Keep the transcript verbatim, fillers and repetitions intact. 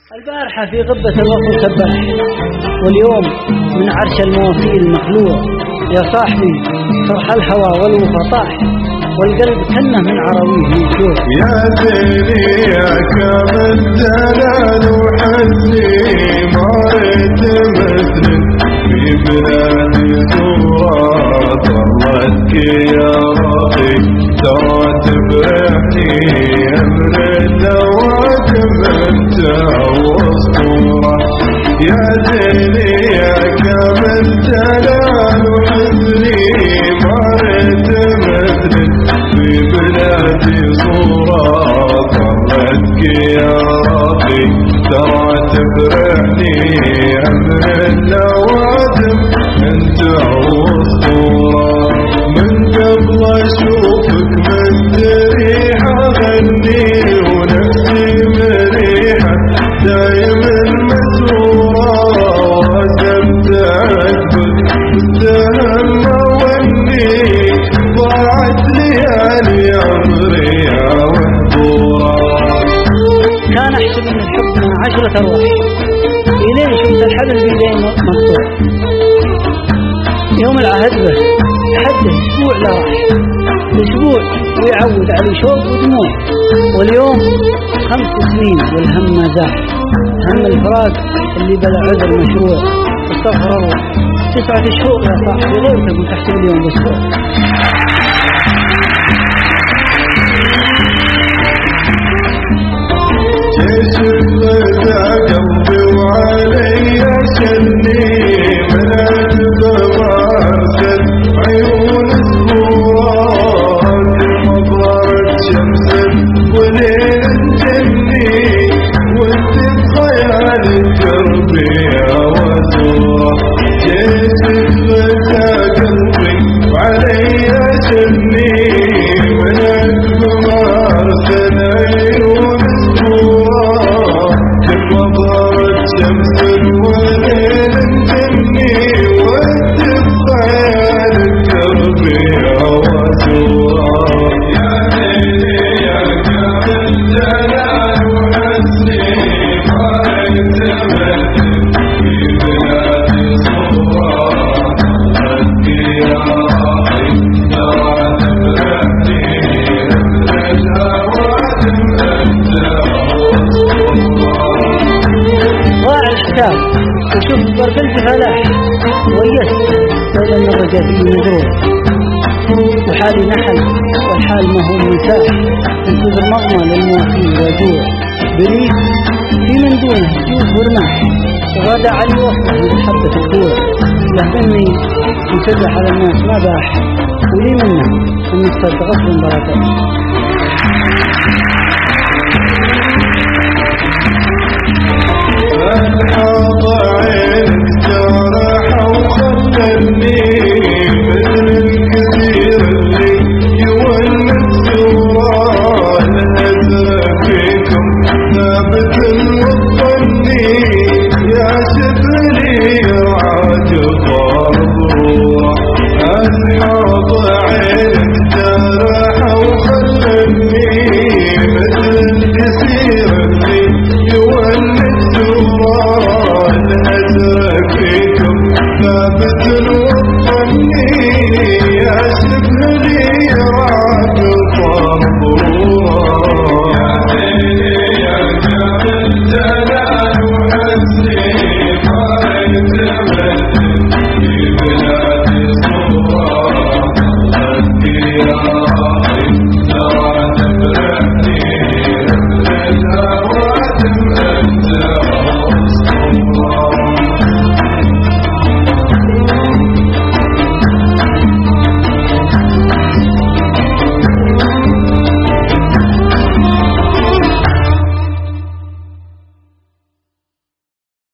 البارحة في غبة الوقت سباح، واليوم من عرش المواصيل مخلوع. يا صاحبي فرح الهوى والوفا طاح، والقلب كنه من عراويه يجوع. يا زيني يا كامل جلال وحسني، ما ريت مثلك في بلادي زورا. طلتك يا ربي ترى تفرحني، امر اللواتم انت واسطوره. يا زيني يا كامل جلال وحسني، ما ريت مثلك في بلادي صورة. طلتك يا ربي ترى تفرحني، امر اللواتم انت واسطوره. من قبل اشوفك مستريحة غني، ونفسي مريحة دايما مسرورة. واسبت عقبك مستهمة واني ضاعت ليالي عمري يا محظورة. كان احسب ان الحب من عشرة ارواح، الين شفت الحبل بيدين مقطوع. يوم العهد به حده اسبوع لا راح، اسبوع ويعود على شوق ودموع. واليوم خمس سنين والهم ما زاح، هم الفراق اللي بلا عذر مشروع. استغفر الله، تسعة شهور يا صاحبي غيرتك وتحسب اليوم باسبوع. جيش بدا قلبي وعلي شني، من عجب وارسل عيون الزهور. مظهرة شمس وليل جني، وانت بخيالي دربي يا وزورة. جيش بدا قلبي وعلي شني، من عجب وارسل عيون شمس وليل جني، وانت بخيال الدرب يا وزورة. يا ليلي يا كامل جلال وحسني، ما ريت مثلك في بلادي صورة. طلتك يا ربي ترى تفرحني، امر الهواتم انت واسطوره. ضاع الحساب وشفت برق الفلاح، ويست لولا ان رجعتي مزروع. وحالي نحل والحال ما هو مساح، انتظر مغمى للمواخيل وجوع. بريد في من دونه جوز ورماح، وغدا علي وصله من حبة الكوع. له مني مسرح على الناس ما باح، ولي منه ان يصدقت من بركات. أنحاط عينك جرح وخلني، مثل الكثير اللي يولد سورة. الهجر فيكم ثابت وطني، يا شبلي رعاج ضرورة. أنحاط عينك جرح وخلني، مثل الكثير اللي يولد سورة. الهجر فيكم ثابت